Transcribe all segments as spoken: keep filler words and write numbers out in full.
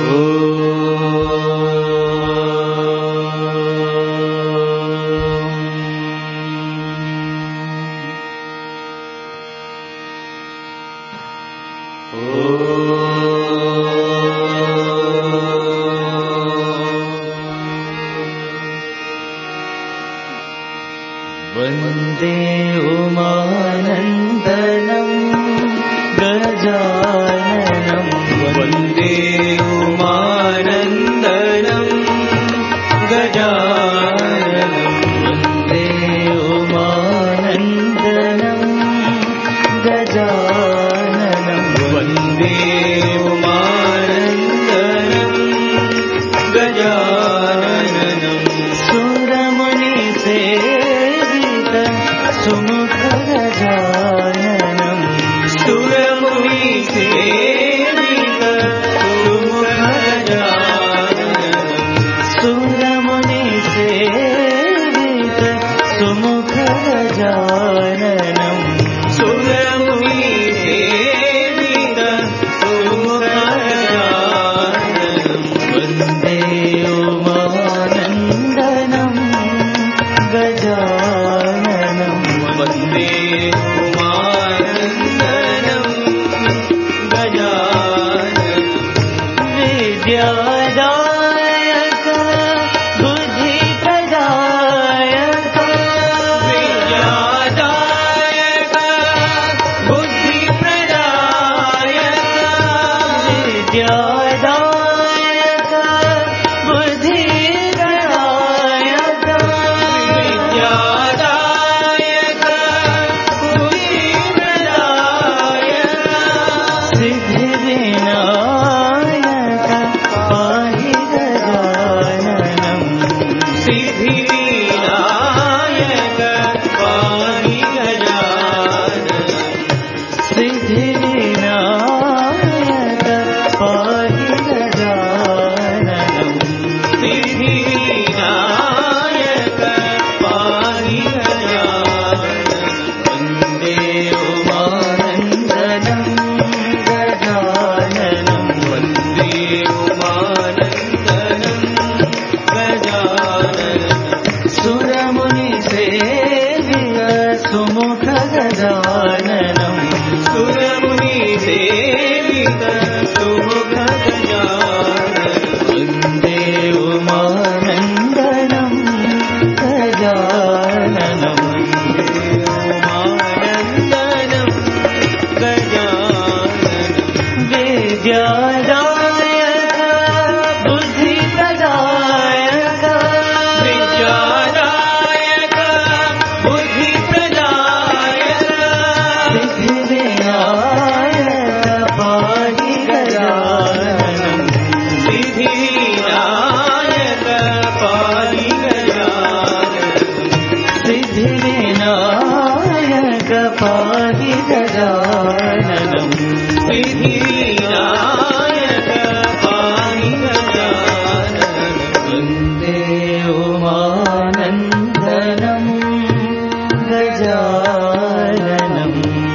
वन्दे उमानन्दनं गजाननं वन्दे उमानन्दनं गजाननं वन्दे उमानन्दनं गजाननं वन्दे उमानन्दनं गजाननं सुरमुनिसेवित सुमुख गजाननं सुरमुनिसेवित सुमुख गजाननं सुरमुनिसेवित सुमुख गजाननं सुरमुनिसेवित सुमुख गजाननं वन्दे उमानन्दनं गजाननं वन्दे उमानन्दनं गजाननं विद्यादायक बुद्धिप्रदायक विद्यादायक बुद्धिप्रदायक विद्यादायक बुद्धिप्रदायक विद्यादायक बुद्धिप्रदायक सिद्धिविनायक पाहि गजाननं सिद्धिविनायक पाहि गजाननं सिद्धिविनायक पाहि गजाननं सिद्धिविनायक पाहि गजाननं वन्दे उमानन्दनं गजाननं वन्दे उमानन्दनं गजाननं सुरमुनिसेवित सुमुख गजाननं सुरमुनिसेवित सुमुख गजाननं वन्दे उमानन्दनं गजाननं उमानन्दनं गजाननं विद्यादायक बुद्धिप्रदायक विद्यादायक बुद्धिप्रदायक सिद्धिविनायक पाहि गजाननं सिद्धिविनायक पाहि गजाननं सिद्धिविनायक पाहि गजाननं सिद्धिविनायक पाहि गजाननं वन्दे उमानन्दनं गजाननं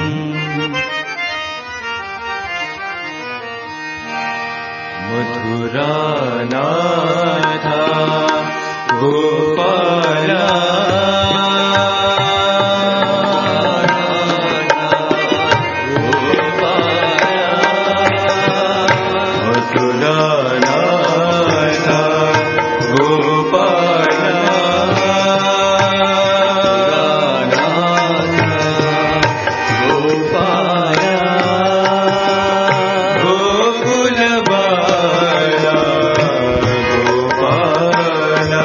मथुरानाथ गोपाला मथुरानाथ गोपाला गोपाला गोकुलबाला गोपाला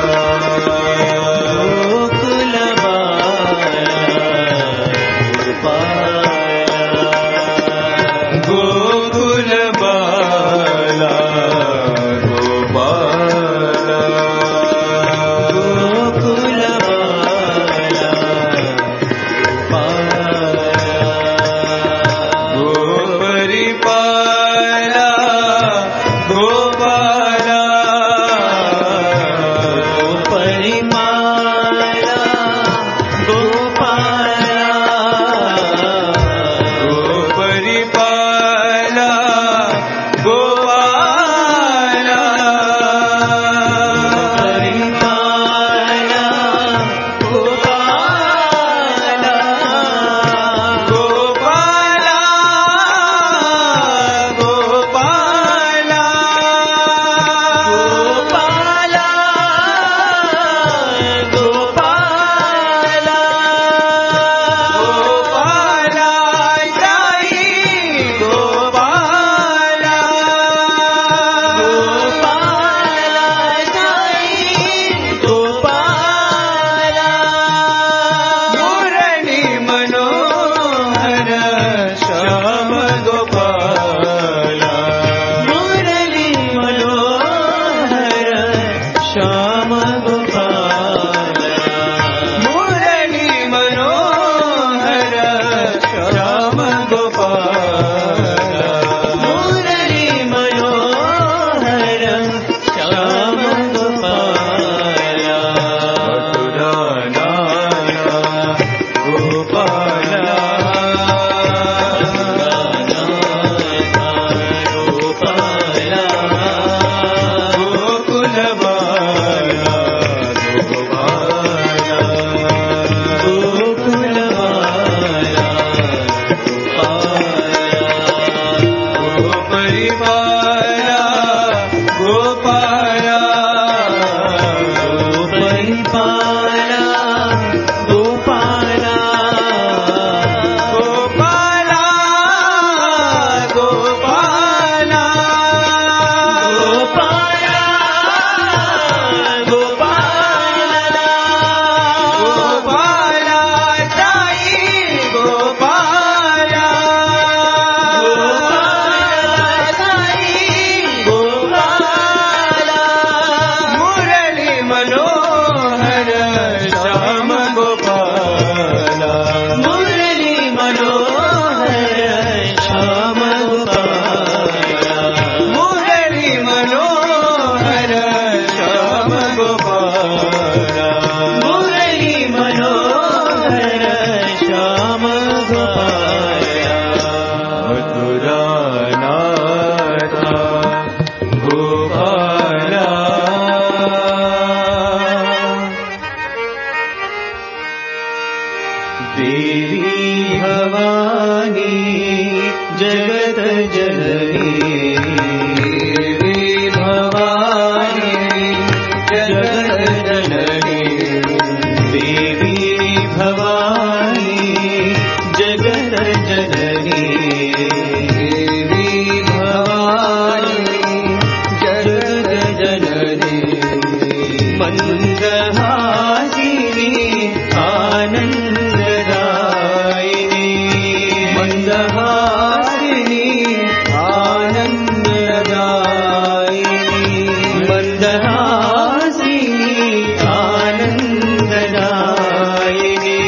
गोकुलबाला गोकुलबाला गोपाला देवी भवानी जगत जननी देवी भवानी जगत जननी देवी भवानी जगत जननी देवी भवानी जगत जननी मंदहासिनी आनंददायिनी मंदहासिनी आनंददायिनी मंदहासिनी आनंददायिनी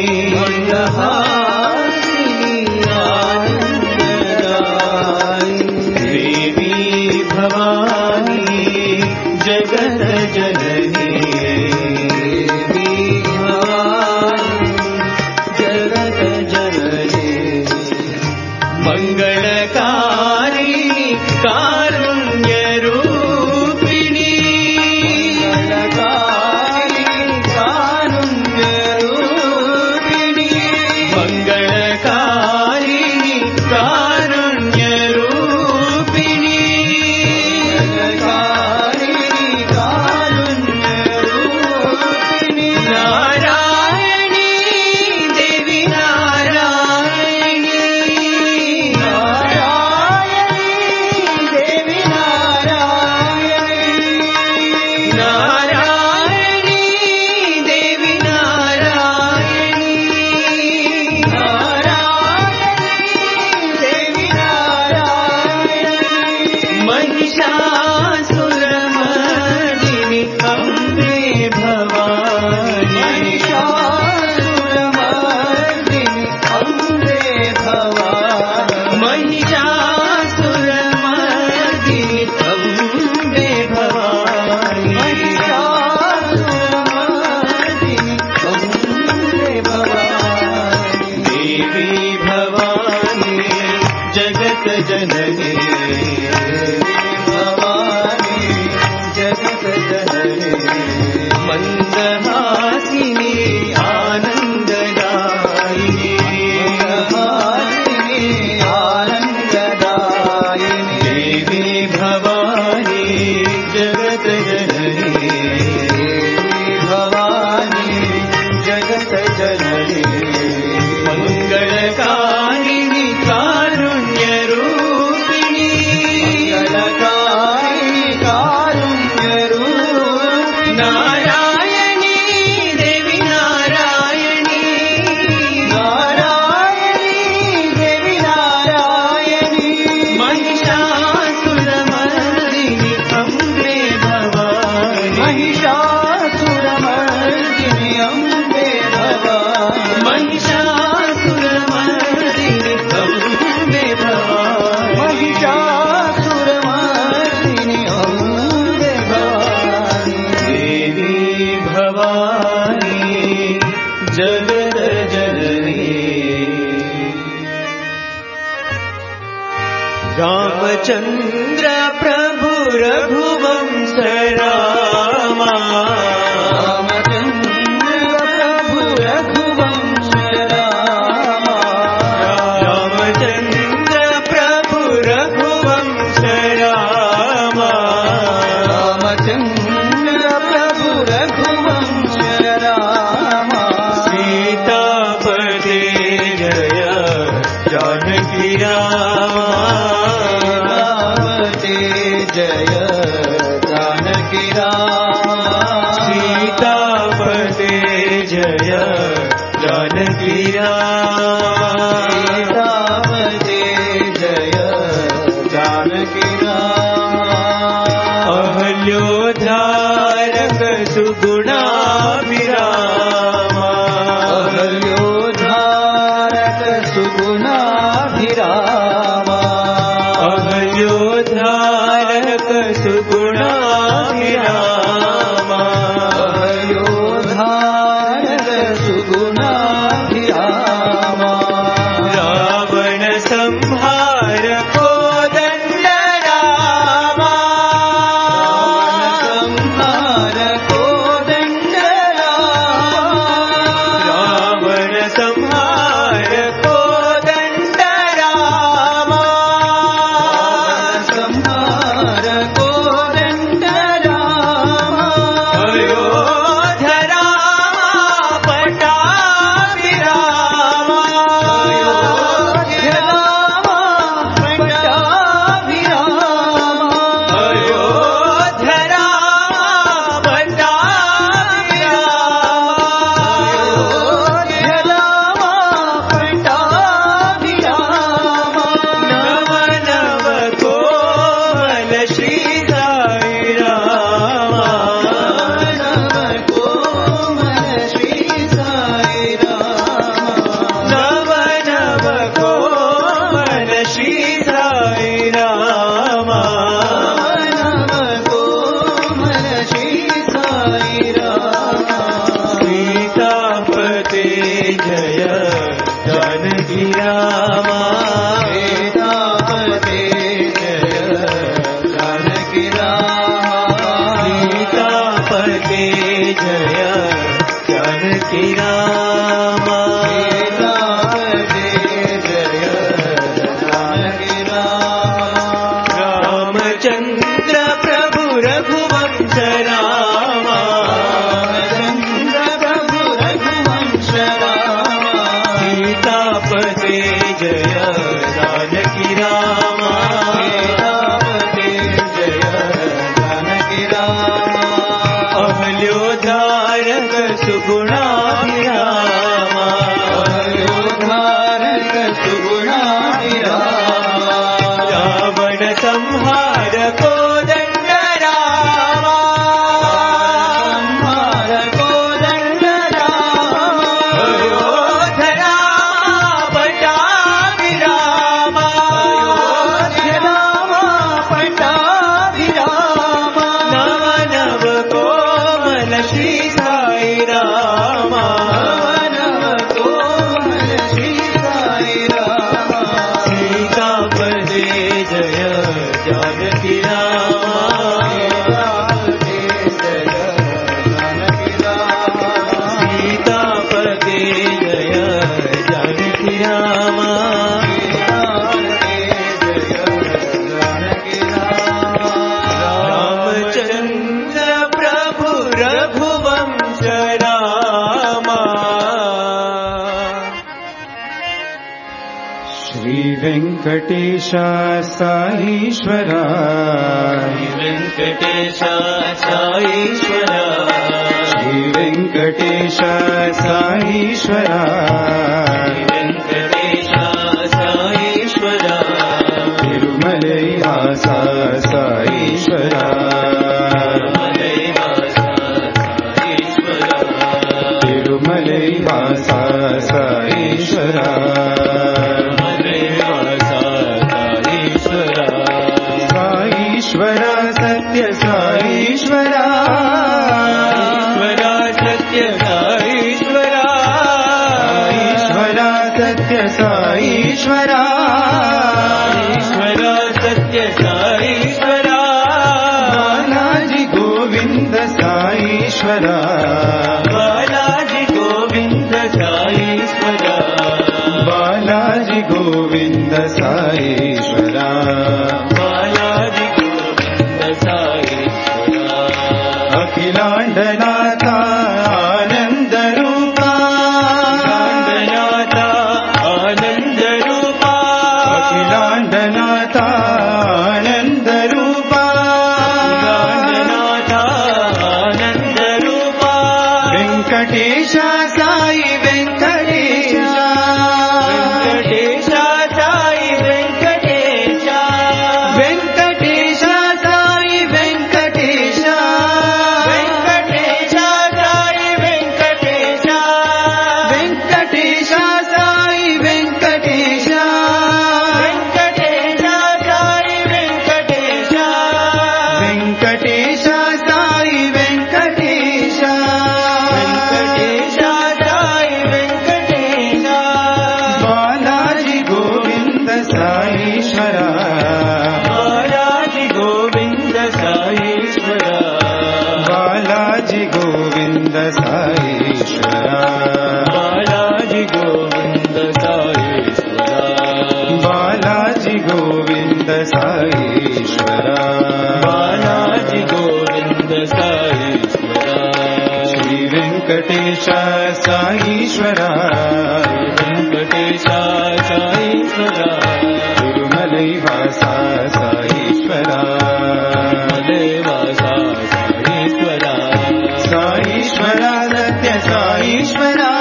मंदहासिनी आनंददायिनी देवी भवानी जगत जननी देवी भवानी जगत जननी मंगलकारिणी कारुण्य रूपिणी मंगलकारिणी कारुण्य रूपिणी मंगलकारिणी कारुण्य रूपिणी मंगलकारिणी कारुण्य रूपिणी नारायणी देवी नारायणी नारायणी देवी नारायणी नारायणी देवी नारायणी नारायणी देवी नारायणी महिषासुरमर्दिनी अम्बे भवानी महिषासुरमर्दिनी अम्बे भवानी महिषासुरमर्दिनी अम्बे भवानी महिषासुरमर्दिनी अम्बे भवानी देवी भवानी जगत जननी देवी भवानी जगत जननी मंदहासिनी आनंददायिनी मंदहासिनी आनंददायिनी देवी भवानी जगत जननी देवी भवानी जगत जननी मंगलकारिणी कारुण्य रूपिणी मंगलकारिणी कारुण्य रूपिणी नारायणी देवी नारायणी नारायणी देवी नारायणी महिषासुरमर्दिनी अम्बे भवानी महिषासुरमर्दिनी अम्बे भवानी महिषासुरमर्दिनी अम्बे भवानी महिषासुरमर्दिनी अम्बे भवानी देवी भवानी जगत जननी रामचंद्र प्रभु रघुवंश रामा रामचंद्र प्रभु रघुवंश रामा रामचंद्र प्रभु रघुवंश रामा रामचंद्र प्रभु रघुवंश रामा सीतापते जय जानकी रामा जय जानकी रामा सीतापते जय जानकी रामा सीतापते जय जानकी रामा अहल्योद्धारक सुगुणाभिरामा अहल्योद्धारक सुगुणाभिरामा अहल्योद्धारक सुगुणाभिरामा अहल्योद्धारक सुगुणाभिरामा रावण संहार कोदंड रामा जानकी राम रामचंद्र प्रभु रघुवंश राम सीतापते जय जानकी राम अहल्योद्धारक सुगुणाभिराम अहल्योद्धारक सुगुणाभिराम रावण संहारक कोदंड राम संहारक कोदंड राम अयोध्या पट्टाभिराम अयोध्या पट्टाभिराम नव नव कोमल श्री साई राम नव कोमल श्री साई राम सीतापते जय जानकी राम सीतापते जय जानकी राम रामचंद्र प्रभु रघुवंश राम श्री वेंकटेश साईश्वरा वेंकटेश साईश्वरा श्री वेंकटेश साईश्वरा वेंकटेश साईश्वरा तिरुमलै वास साईश्वरा तिरुमलै वास साईश्वरा साईश्वरा सत्य साईश्वरा ईश्वरा सत्य साईश्वरा ईश्वरा सत्य साईश्वरा ईश्वरा सत्य साईश्वरा बालाजी गोविंद साईश्वरा बालाजी गोविंद साईश्वरा बालाजी गोविंद साईश्वरा बालाजी गोविंद साईश्वरा अखिलांडनाथ आनंद रूपा अखिलांडनाथ आनंद रूपा अखिलांडनाथ आनंद रूपा अखिलांडनाथ आनंद रूपा वेंकटेश साई वेंकटेश वेंकटेश साई वेंकटेश वेंकटेश साई वेंकटेश वेंकटेश साई वेंकटेश वेंकटेश साई वेंकटेश वेंकटेश साई वेंकटेश वेंकटेश साई वेंकटेश वेंकटेश साई वेंकटेश बालाजी गोविंद साईश्वरा बालाजी गोविंद साईश्वरा बालाजी गोविंद साईश्वरा बालाजी गोविंद साईश्वरा बालाजी गोविंद साईश्वरा बालाजी गोविंद साईश्वरा श्री वेंकटेश साईश्वरा वेंकटेश साईश्वरा तिरुमलै वास साईश्वरा देवासा साईश्वरा साईश्वरा सत्य साईश्वरा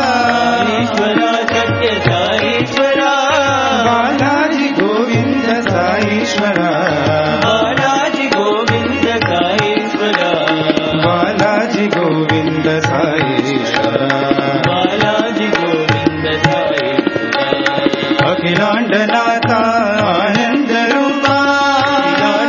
ईश्वरा सत्य साईश्वरा बालाजी गोविंद साईश्वरा बालाजी गोविंद साईश्वरा बालाजी गोविंद साईश्वरा बालाजी गोविंद साईश्वरा अखिलांडनाथ आनंद रूपा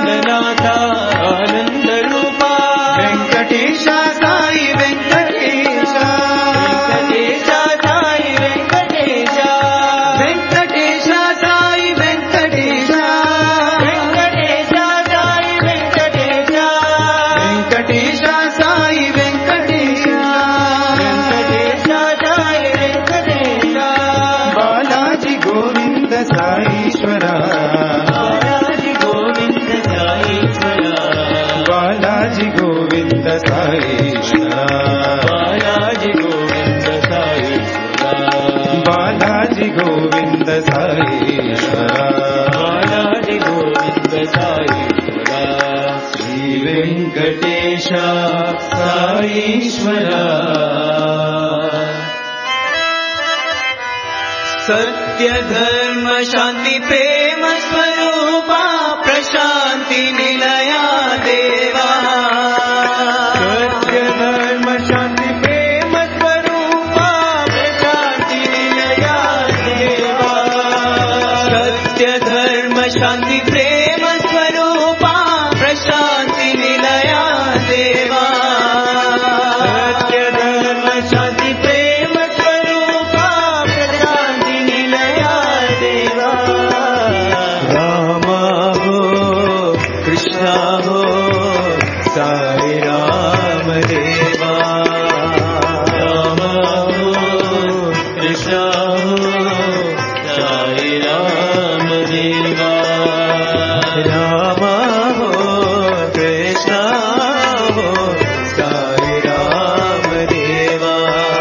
वेङ्कटेश साईश्वरा सत्य धर्म शांति प्रेम स्वरूपा प्रशांति निलया देवा सत्य धर्म शांति प्रेम स्वरूपा प्रशांति निलया देवा सत्य धर्म शांति प्रेम स्वरूपा प्रशांति निलया देवा सत्य धर्म शांति प्रेम स्वरूपा प्रशांति निलया देवा रामा हो कृष्णा हो साई राम देवा रामा हो कृष्णा हो साई राम देवा रामा हो कृष्णा हो साई राम देवा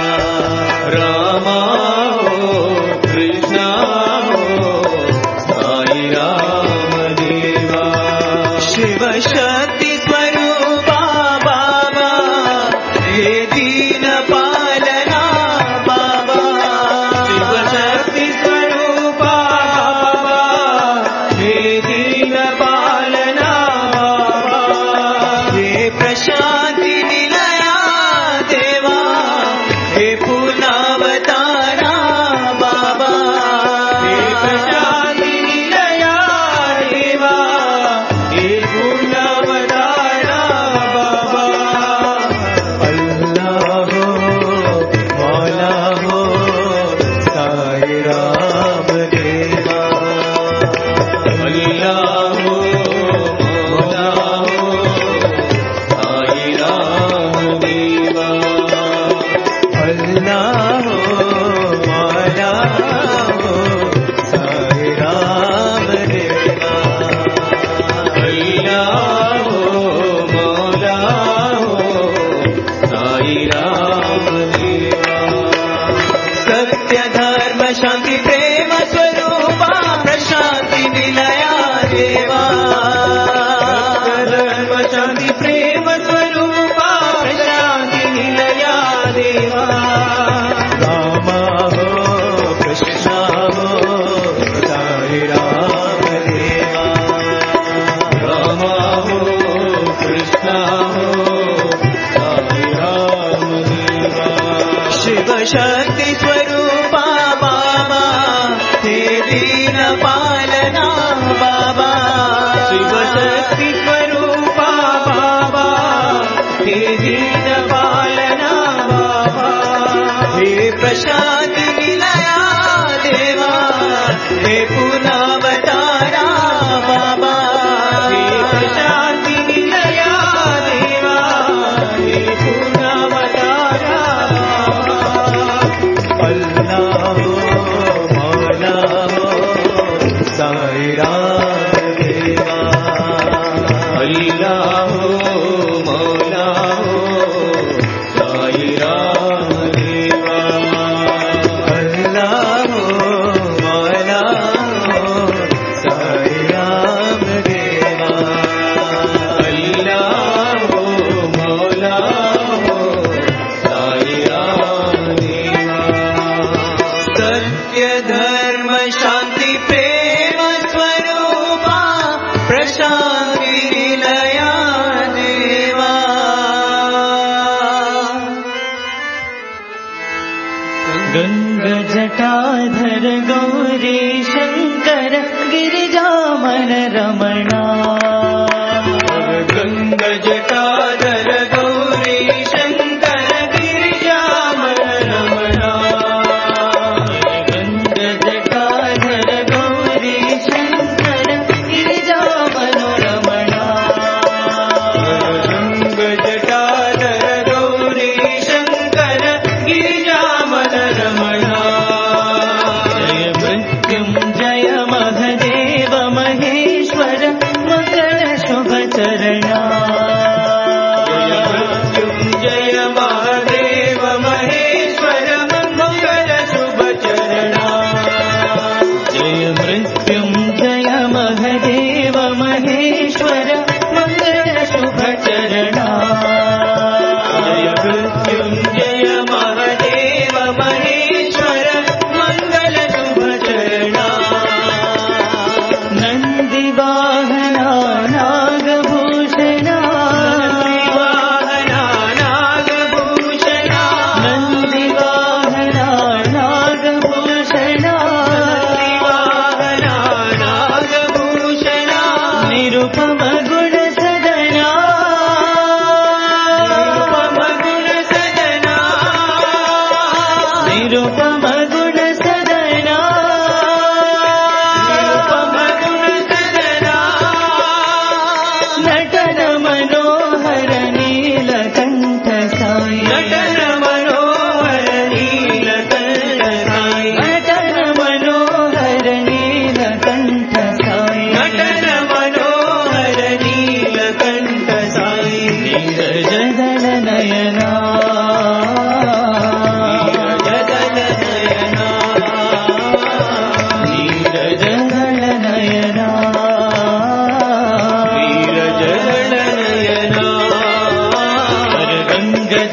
रामा हो कृष्णा हो साई राम देवा शिव शक्ति स्वरूपा बाबा हे दीन पालना बाबा शिव शक्ति स्वरूपा बाबा हे दीन पालना बाबा हे प्रशांति निलया देवा हे पुनावतारा बाबा हे प्रशांति निलया देवा हे पुनावतारा बाबा अल्लाह हो मौला हो साई राम देवा अल्लाह हो मौला हो साई राम देवा अल्लाह हो मौला हो साई राम देवा अल्लाह हो मौला हो साई राम देवा सत्य धर्म शांति प्रेम स्वरूपा प्रशांति निलया देवा धर्म शांति प्रेम स्वरूपा प्रशांति निलया देवा रामा हो कृष्णा हो साई राम देवा रामा हो कृष्णा हो साई राम देवा शिव शक्ति स्वरूपा बाबा हे दीन पालना बाबा शिव शक्ति स्वरूपा बाबा हे दीन पालना बाबा हे प्रशांति निलया देवा हे पुनावतारा बाबा हे प्रशांति निलया देवा हे पुनावतारा बाबा अल्लाह हो मौला हो साई राम देवा अल्लाह हो मौला हो साई राम देवा अल्लाह हो मौला हो साई राम देवा अल्लाह हो मौला हो साई राम देवा सत्य धर्म शांति प्रेम स्वरूपा प्रशांति निलया देवा गंगा जटाधर गौरी शंकर गिरिजामन रमणा गंगा जटाधर गौरी शंकर गिरिजामन रमणा गंगा जटाधर गौरी शंकर गिरिजामन रमणा गंगा जटाधर गौरी शंकर गिरिजामन रमणा जय मृत्युंजय महदेव महेश्वर मकर शुभ चरणा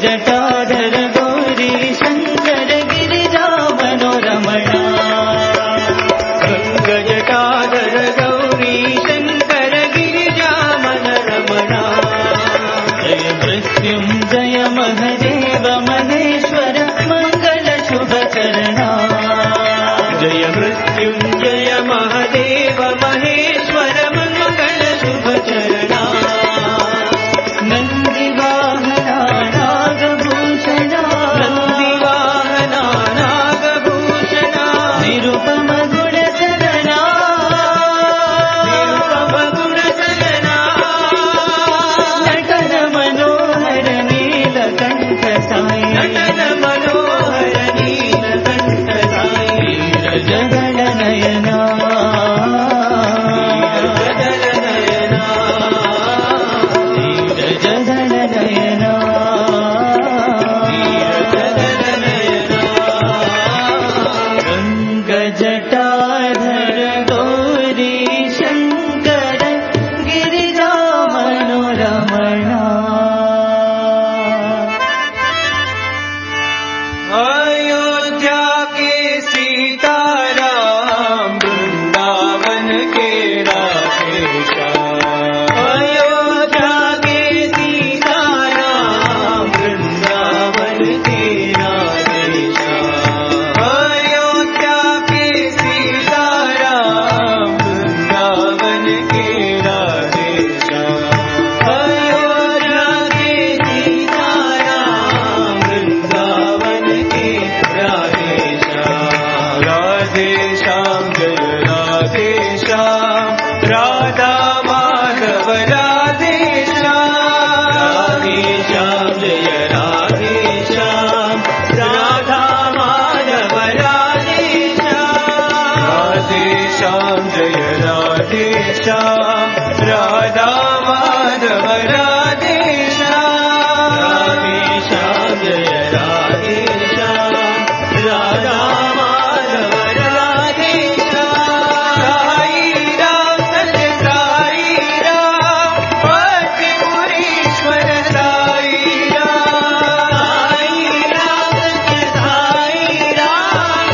जटाधर गौरी शंकर गिरिजा मनोरमणा गंग जटाधर गौरी शंकर गिरिजा मनोरमणा जय मृत्युंजय महदेव महेश्वर मंगल शुभ चरणा जय मृत्युंजय महादेव महेश्वर मंगल शुभ चरणा नंदी वाहना नागभूषणा नंदी वाहना नागभूषणा निरुपम गुण चरणा निरुपम गुण चरणा नटन मनोहर नीलकंठ साई नटन मनोहर नीलकंठ साई जगन नयना जगन नयना जगन नयना जगन नयना गंग जटाधर गौरी शंकर गिरिजा मनोरमणा अयोध्या के सीताराम वृंदावन के राधेश्याम अयोध्या के सीताराम वृंदावन के राधेश्याम अयोध्या के सीताराम वृंदावन के राधेश्याम अयोध्या के सीताराम वृंदावन के राधेश्याम राधेश्याम जय राधेश्याम राधा माधव राधेश्याम राधेश्याम जय राधेश्याम राधा माधव राधेश्याम राधेश्याम जय राधेश्याम राधा माधव राधेश्याम राधेश्याम जय राधेश्याम राधा माधव राधेश्याम साई राम सत्य साई राम पतिपुरीश्वर साई राम साई राम सत्य साई राम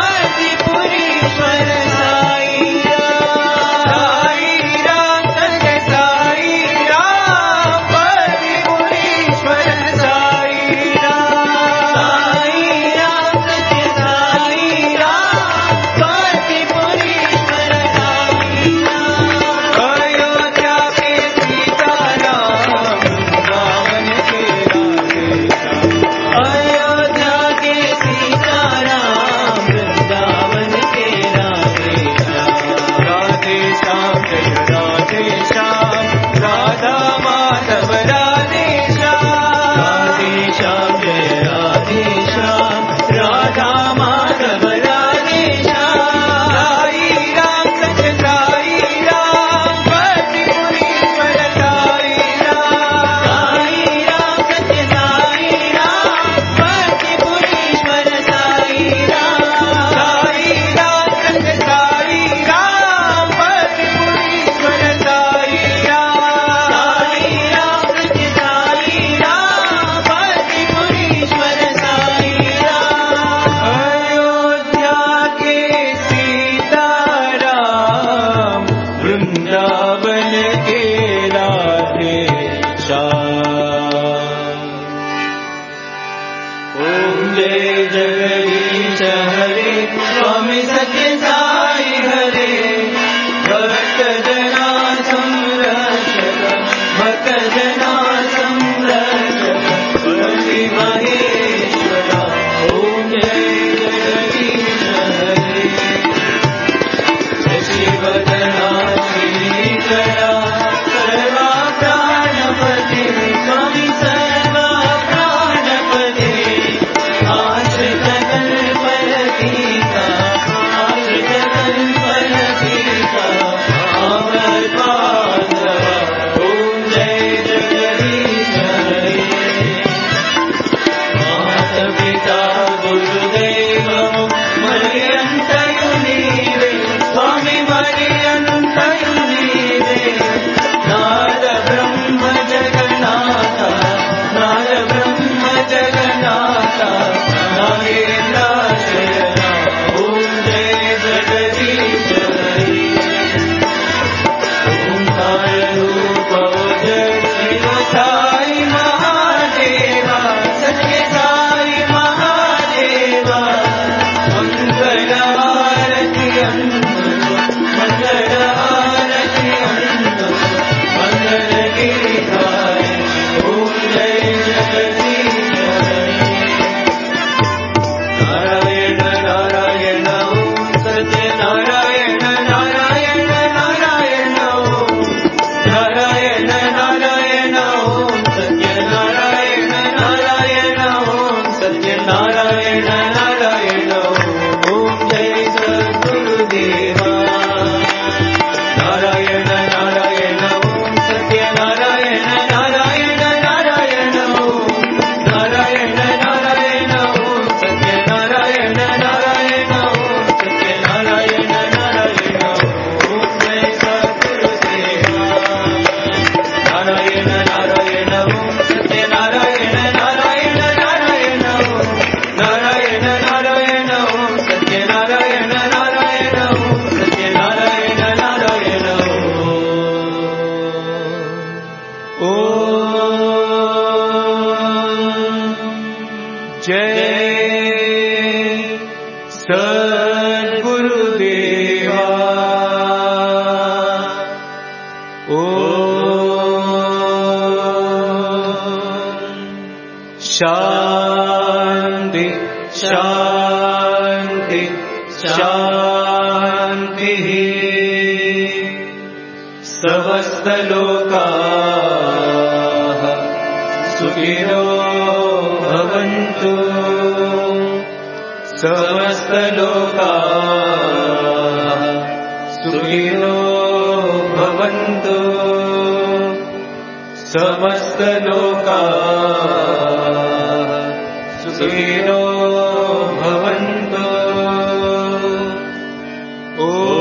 पतिपुरीश्वर साई राम साई राम सत्य साई राम पतिपुरीश्वर साई राम साई राम सत्य साई राम पतिपुरीश्वर साई राम अयोध्या के सीताराम वृंदावन के राधेश्याम अयोध्या के सीताराम वृंदावन के राधेश्याम राधेश्याम जय राधेश्याम राधा माधव राधेश्याम राधेश्याम जय राधेश्याम राधा माधव राधेश्याम साई राम सत्य साई राम पतिपुरीश्वर साई राम साई राम सत्य साई राम पतिपुरीश्वर साई राम साई राम सत्य साई राम पतिपुरीश्वर साई राम साई राम सत्य साई राम पतिपुरीश्वर साई राम अयोध्या के सीताराम वृंदावन के राधेश्याम ओम जय जगदीश हरे स्वामी सत्य साई हरे भक्त जना संरक्षक भक्त जना संरक्षक बली महेश्वरा ओम जय जगदीश हरे शशिवदना श्रीकरा सर्वा प्राणपते स्वामी सर्वा प्राणपते आश्रित जय सद्गुरुदेवा। शांति शांति शांतिः। समस्तलोकाः सुखिनो भवन्तु। समस्तलोकाः सुखिनो भवन्तु। समस्तलोकाः सुखिनो भवन्तु। ॐ